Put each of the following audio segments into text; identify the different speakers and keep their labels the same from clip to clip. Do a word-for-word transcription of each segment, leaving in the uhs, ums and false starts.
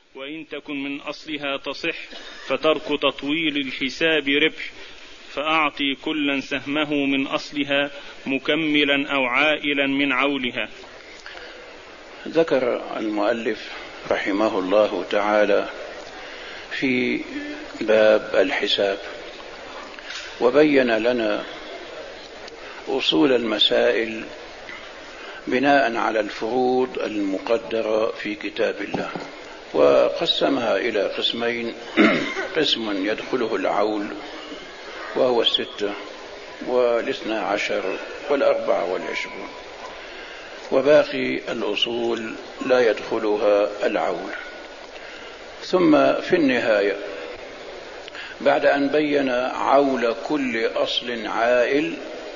Speaker 1: وإن تكن من أصلها تصح فترك تطويل الحساب ربح، فأعطي كلا سهمه من أصلها مكملا أو عائلا من عولها.
Speaker 2: ذكر المؤلف رحمه الله تعالى في باب الحساب وبين لنا أصول المسائل بناء على الفروض المقدرة في كتاب الله، وقسمها إلى قسمين: قسم يدخله العول وهو الستة والاثنى عشر والأربعة والعشرون، وباقي الأصول لا يدخلها العول. ثم في النهاية بعد أن بين عول كل أصل عائل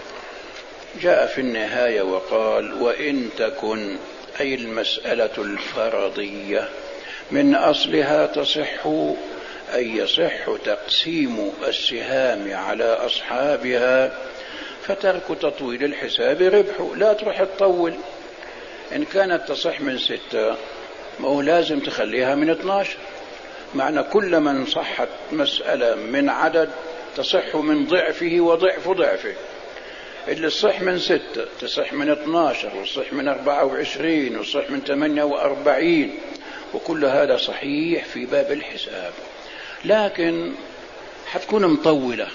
Speaker 2: جاء في النهاية وقال: وإن تكن، أي المسألة الفرضية، من أصلها تصح، أي يصح تقسيم السهام على أصحابها، فترك تطويل الحساب ربح. لا تروح تطول، إن كانت تصح من ستة ما هو لازم تخليها من اثناشر. معنى كل من صحت مسألة من عدد تصح من ضعفه وضعف ضعفه. اللي صح من ستة تصح من اثناشر، وصح من أربعة وعشرين، وصح من ثمانية وأربعين، وكل هذا صحيح في باب الحساب. لكن حتكون مطولة،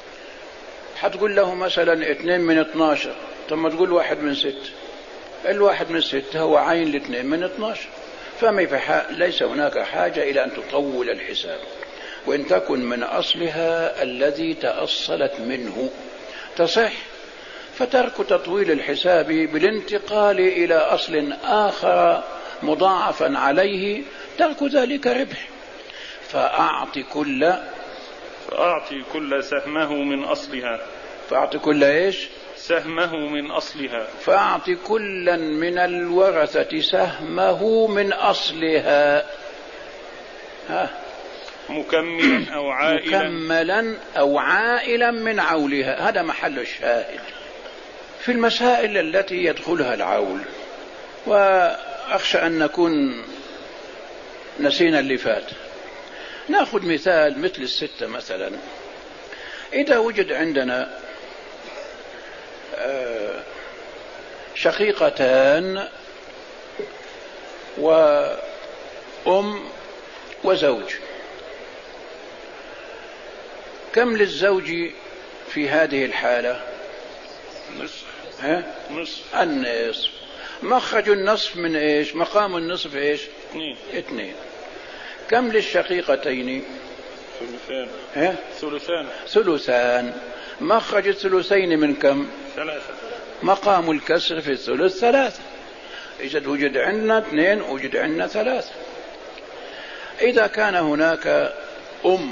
Speaker 2: حتقول له مثلا اثنين من اثناشر، ثم تقول واحد من ستة. الواحد من ستة هو عين الاثنين من اثناشر، فما ليس هناك حاجة إلى أن تطول الحساب. وإن تكن من أصلها الذي تأصلت منه تصح، فترك تطويل الحساب بالانتقال إلى أصل آخر مضاعفا عليه ترك ذلك ربح. فأعطي كل
Speaker 1: فأعطي كل سهمه من أصلها
Speaker 2: فأعطي كل إيش؟
Speaker 1: سهمه من أصلها
Speaker 2: فأعطي كلا من الورثة سهمه من أصلها، ها
Speaker 1: مكملا أو عائلا
Speaker 2: مكملا أو عائلا من عولها. هذا محل الشاهد في المسائل التي يدخلها العول. وأخشى أن نكون نسينا اللي فات. نأخذ مثال مثل الستة مثلا. إذا وجد عندنا شقيقتان وأم وزوج، كم للزوج في هذه الحالة؟
Speaker 1: نصف.
Speaker 2: ها؟
Speaker 1: نصف.
Speaker 2: النصف. مخرج النصف من إيش؟ مقام النصف إيش؟
Speaker 1: اثنين.
Speaker 2: اثنين. كم للشقيقتين؟
Speaker 1: ثلثان.
Speaker 2: ها؟
Speaker 1: ثلثان.
Speaker 2: ثلثان. مخرج الثلثين من كم؟
Speaker 1: ثلاثة.
Speaker 2: مقام الكسر في الثلث ثلاثة. إذا وجد عندنا اثنين وجد عندنا ثلاثة. إذا كان هناك أم،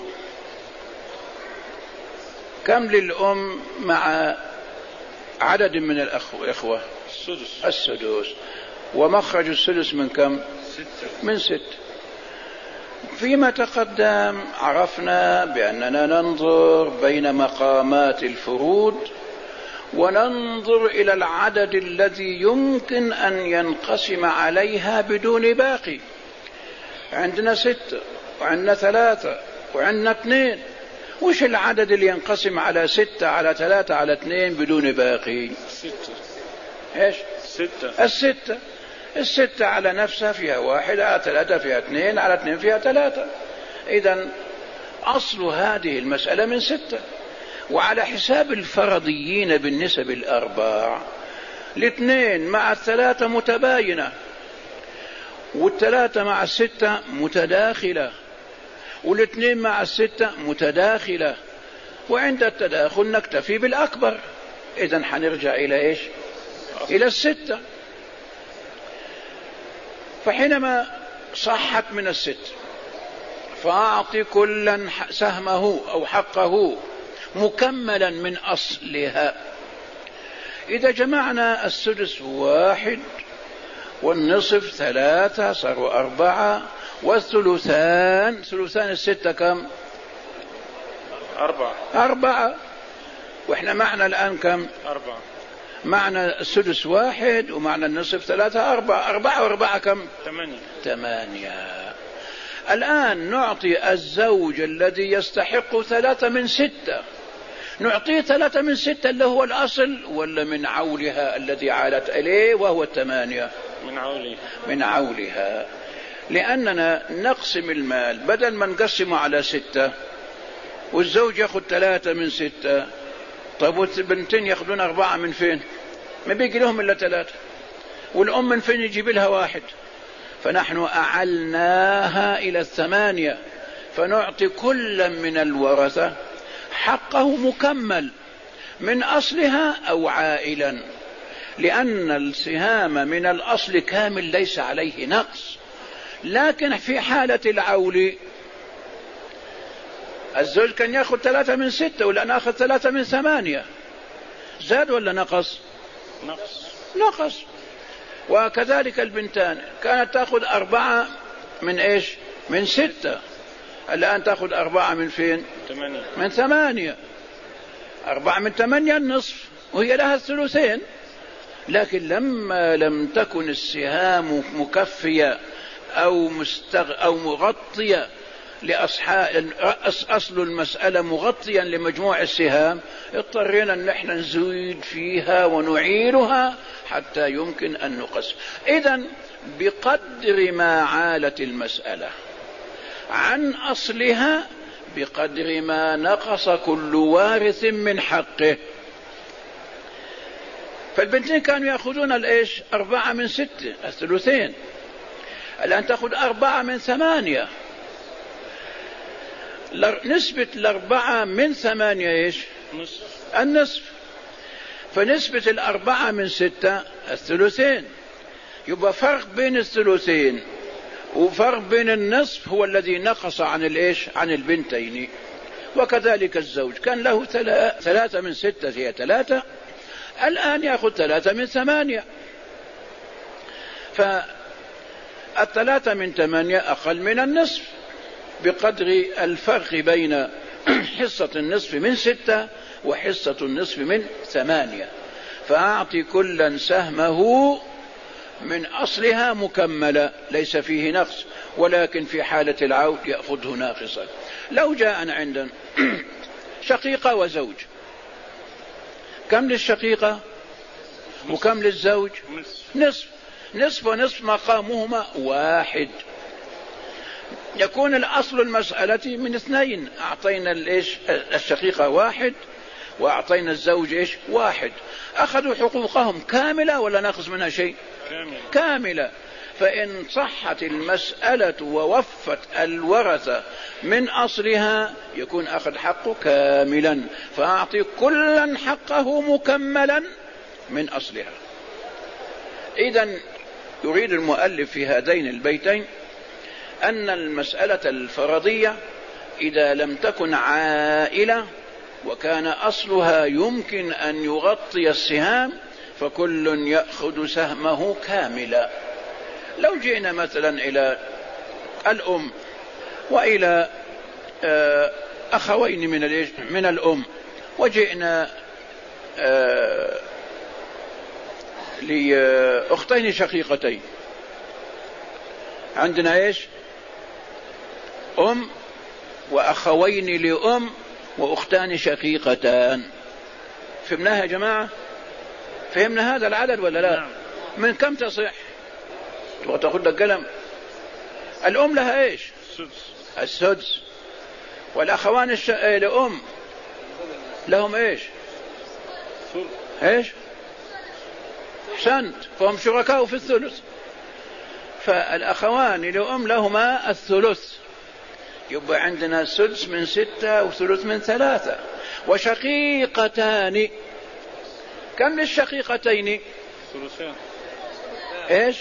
Speaker 2: كم للأم مع عدد من الأخوة؟
Speaker 1: السدس.
Speaker 2: السدس. ومخرج السدس من كم؟
Speaker 1: ستة.
Speaker 2: من ست. فيما تقدم عرفنا بأننا ننظر بين مقامات الفروض وننظر إلى العدد الذي يمكن أن ينقسم عليها بدون باقي. عندنا ستة وعندنا ثلاثة وعندنا اثنين. وش العدد اللي ينقسم على ستة على ثلاثة على اثنين بدون باقي؟
Speaker 1: ستة.
Speaker 2: ايش؟
Speaker 1: ستة.
Speaker 2: الستة. الستة على نفسها فيها واحد، على ثلاثة فيها اثنين، على اثنين فيها ثلاثة. إذن أصل هذه المسألة من ستة. وعلى حساب الفرضيين بالنسب الأرباع، الاثنين مع الثلاثة متباينة، والثلاثة مع الستة متداخلة، والاثنين مع الستة متداخلة، وعند التداخل نكتفي بالأكبر. إذن حنرجع إلى إيش؟ إلى الستة. فحينما صحت من الست فأعطي كلا سهمه أو حقه مكملا من أصلها. إذا جمعنا السدس واحد والنصف ثلاثة صاروا أربعة، والثلثان ثلثان الستة كم؟
Speaker 1: أربعة.
Speaker 2: أربعة. وإحنا معنا الآن كم؟
Speaker 1: أربعة.
Speaker 2: معنى السدس واحد ومعنى النصف ثلاثة أربعة. أربعة وأربعة كم؟
Speaker 1: ثمانية.
Speaker 2: ثمانية. الآن نعطي الزوج الذي يستحق ثلاثة من ستة، نعطيه ثلاثة من ستة اللي هو الأصل، ولا من عولها الذي عالت إليه وهو الثمانية؟
Speaker 1: من عولها. من
Speaker 2: عولها، لأننا نقسم المال بدل ما نقسمه على ستة والزوج يأخذ ثلاثة من ستة، طيب والبنتين يأخذون أربعة من فين؟ ما بيجي لهم إلا ثلاثة، والأم من فين يجيب لها واحد؟ فنحن أعلناها إلى الثمانية، فنعطي كل من الورثة حقه مكمل من أصلها أو عائلا، لأن السهام من الأصل كامل ليس عليه نقص. لكن في حالة العول الزوج كان يأخذ ثلاثة من ستة والآن أخذ ثلاثة من ثمانية، زاد ولا نقص؟
Speaker 1: نقص.
Speaker 2: نقص. وكذلك البنتان كانت تأخذ أربعة من إيش؟ من ستة، الآن تأخذ أربعة من فين؟
Speaker 1: ثمانية.
Speaker 2: من ثمانية. أربعة من ثمانية النصف، وهي لها الثلثين. لكن لما لم تكن السهام مكفية أو مستغ أو مغطية لأصحاب أصل المسألة مغطيا لمجموع السهام، اضطرينا أن نحن نزيد فيها ونعيرها حتى يمكن أن نقسم. إذن بقدر ما عالت المسألة عن أصلها بقدر ما نقص كل وارث من حقه. فالبنتين كانوا يأخذون الإيش؟ أربعة من ستة، الثلثين، الآن تأخذ أربعة من ثمانية. نسبة الأربعة من ثمانية إيش؟
Speaker 1: نصف.
Speaker 2: النصف. فنسبة الأربعة من ستة الثلثين، يبقى فرق بين الثلثين وفرق بين النصف هو الذي نقص عن الإيش؟ عن البنتين. وكذلك الزوج كان له ثلاثة من ستة هي ثلاثة، الآن يأخذ ثلاثة من ثمانية، فالثلاثة من ثمانية أقل من النصف بقدر الفرق بين حصة النصف من ستة وحصة النصف من ثمانية. فأعطي كلا سهمه من أصلها مكملة ليس فيه نقص، ولكن في حالة العود يأخذه ناقصا. لو جاء عندنا شقيقة وزوج، كم للشقيقة وكم للزوج؟ نصف. نصف ونصف مقامهما واحد. يكون الأصل المسألة من اثنين، أعطينا الإيش؟ الشقيقة واحد وأعطينا الزوج إيش؟ واحد. أخذوا حقوقهم كاملة ولا ناقص منها شيء؟
Speaker 1: كاملة.
Speaker 2: كاملة. فإن صحت المسألة ووفت الورثة من أصلها يكون أخذ حقه كاملا، فأعطي كلا حقه مكملا من أصلها. إذن يريد المؤلف في هذين البيتين أن المسألة الفرضية إذا لم تكن عائلة وكان أصلها يمكن أن يغطي السهام فكل يأخذ سهمه كاملا. لو جئنا مثلا إلى الأم وإلى أخوين من من الأم، وجئنا لأختين شقيقتين، عندنا إيش؟ أم وأخوين لأم وأختان شقيقتان. فهمناها يا جماعة؟ فهمنا هذا العدد ولا لا؟ نعم. من كم تصح؟ وتأخذ لك قلم. الأم لها إيش؟
Speaker 1: السدس.
Speaker 2: السدس. والأخوان الش... لأم لهم إيش؟
Speaker 1: ثلث.
Speaker 2: إيش؟ أحسنت، فهم شركاء في الثلث. فالأخوان لأم لهما الثلث، يبقى عندنا سدس من ستة وثلث من ثلاثة. وشقيقتان، كم للشقيقتين؟
Speaker 1: ثلثان.
Speaker 2: إيش؟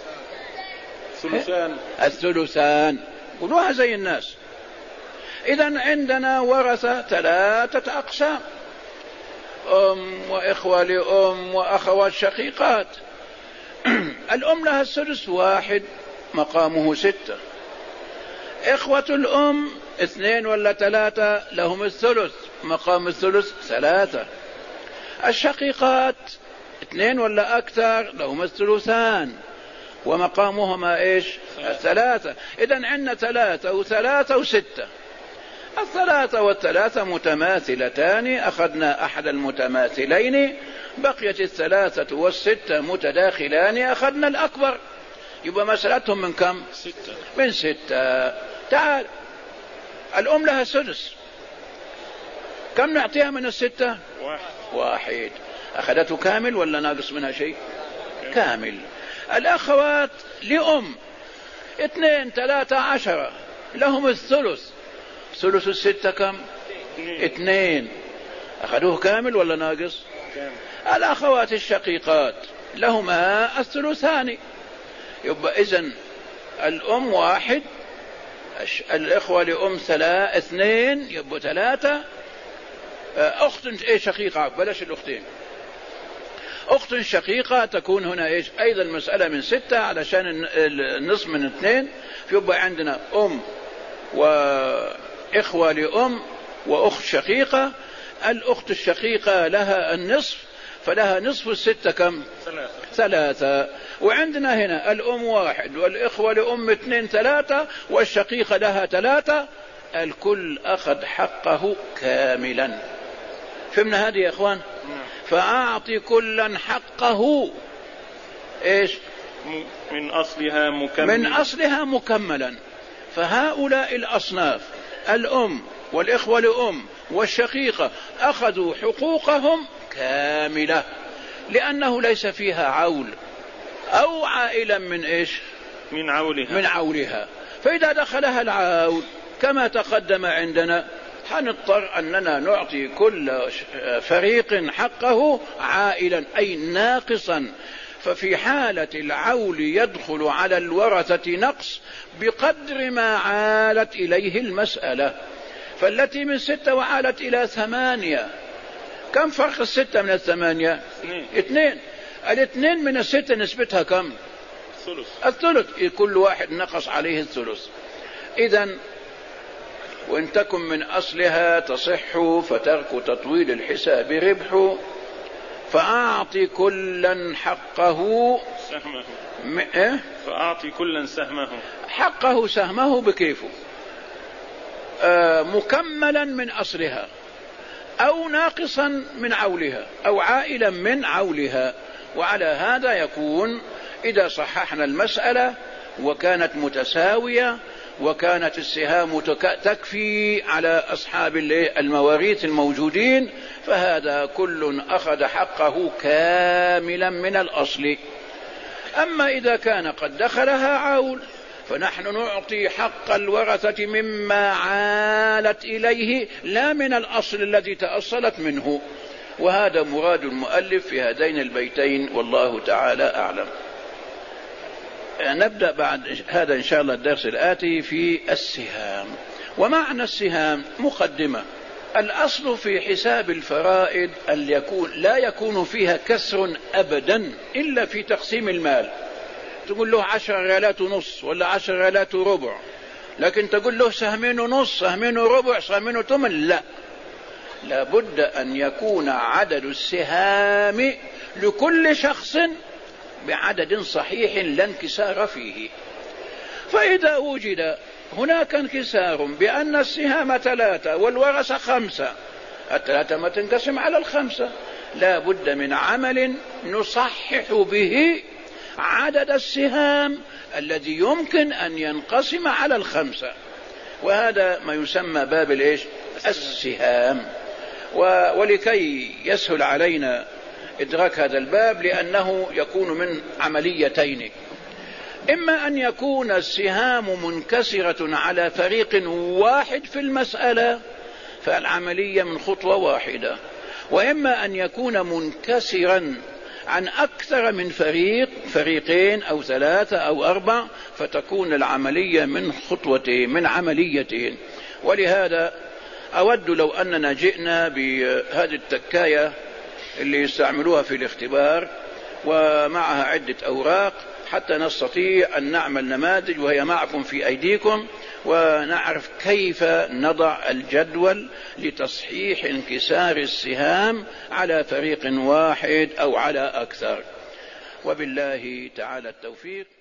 Speaker 1: ثلثان.
Speaker 2: الثلثان، قلوها زي الناس. إذن عندنا ورثة ثلاثة أقسام، أم وإخوة لأم وأخوات شقيقات. الأم لها السدس واحد مقامه ستة. إخوة الأم اثنين ولا ثلاثة لهم الثلث مقام الثلث ثلاثة. الشقيقات اثنين ولا أكثر لهم الثلثان، ومقامهما إيش؟ الثلاثة. إذن عندنا ثلاثة وثلاثة وستة. الثلاثة والثلاثة متماثلتان، أخذنا أحد المتماثلين، بقيت الثلاثة والستة متداخلان، أخذنا الأكبر. يبقى مسألتهم من كم؟
Speaker 1: ستة.
Speaker 2: من ستة. تعال، الأم لها سدس، كم نعطيها من الستة؟
Speaker 1: واحد.
Speaker 2: واحد. أخذته كامل ولا ناقص منها شيء؟ كامل. الأخوات لأم اثنين ثلاثة عشرة، لهم الثلث. ثلث الستة كم؟ اثنين. أخذوه كامل ولا ناقص؟
Speaker 1: كامل.
Speaker 2: الأخوات الشقيقات لهما الثلثان. يبقى إذن الأم واحد، الإخوة لأم ثلاثة اثنين، يبقى ثلاثة. أخت إيه شقيقة، بلاش الأختين، أخت شقيقة تكون هنا إيش أيضا مسألة من ستة، علشان النصف من اثنين. يبقى عندنا أم وإخوة لأم وأخت شقيقة. الأخت الشقيقة لها النصف، فلها نصف الستة كم؟
Speaker 1: ثلاثة.
Speaker 2: ثلاثة. وعندنا هنا الأم واحد والإخوة لأم اثنين ثلاثة والشقيقة لها ثلاثة، الكل أخذ حقه كاملا. فهمنا هذه يا إخوان؟ فأعطي كلا حقه إيش؟
Speaker 1: من أصلها مكملا.
Speaker 2: من أصلها مكملا. فهؤلاء الأصناف الأم والإخوة لأم والشقيقة أخذوا حقوقهم كاملة، لأنه ليس فيها عول أو عائلا من إيش؟
Speaker 1: من عولها.
Speaker 2: من عولها. فإذا دخلها العول كما تقدم عندنا، حنضطر أننا نعطي كل فريق حقه عائلا أي ناقصا. ففي حالة العول يدخل على الورثة نقص بقدر ما عالت إليه المسألة. فالتي من ستة وعالت إلى ثمانية، كم فرق الستة من الثمانية؟
Speaker 1: اثنين.
Speaker 2: اثنين. الاثنين من الستة نسبتها كم؟
Speaker 1: الثلث.
Speaker 2: الثلث. كل واحد نقص عليه الثلث. إذن وإن تكن من أصلها تصح فترك تطويل الحساب ربح، فأعطي كلا حقه
Speaker 1: سهمه.
Speaker 2: م... إيه؟
Speaker 1: فأعطي كلا سهمه،
Speaker 2: حقه سهمه بكيفه، آه مكملا من أصلها أو ناقصا من عولها أو عائلا من عولها. وعلى هذا يكون إذا صححنا المسألة وكانت متساوية وكانت السهام تكفي على أصحاب المواريث الموجودين، فهذا كل أخذ حقه كاملا من الأصل. أما إذا كان قد دخلها عول فنحن نعطي حق الورثة مما عالت إليه لا من الأصل الذي تأصلت منه. وهذا مراد المؤلف في هذين البيتين، والله تعالى أعلم. نبدأ بعد هذا إن شاء الله الدرس الآتي في السهام. ومعنى السهام مقدمة. الأصل في حساب الفرائض أن يكون لا يكون فيها كسر أبدا إلا في تقسيم المال. تقول له عشر ريالات ونص ولا عشر ريالات وربع، لكن تقول له سهمين ونص سهمين وربع سهمين وثمن، لا، لابد أن يكون عدد السهام لكل شخص بعدد صحيح لا انكسار فيه. فإذا وجد هناك انكسار بأن السهام ثلاثة والورثة خمسة، الثلاثة ما تنقسم على الخمسة، لا بد من عمل نصحح به عدد السهام الذي يمكن أن ينقسم على الخمسة، وهذا ما يسمى باب الإيش؟ السهام. ولكي يسهل علينا إدراك هذا الباب، لأنه يكون من عمليتين: إما أن يكون السهام منكسرة على فريق واحد في المسألة فالعملية من خطوة واحدة، وإما أن يكون منكسرا عن أكثر من فريق، فريقين أو ثلاثة أو أربع، فتكون العملية من خطوتين، من عمليتين. ولهذا أود لو أننا جئنا بهذه التكاية اللي يستعملوها في الاختبار ومعها عدة أوراق حتى نستطيع أن نعمل نماذج، وهي معكم في أيديكم، ونعرف كيف نضع الجدول لتصحيح انكسار السهام على فريق واحد أو على أكثر. وبالله تعالى التوفيق.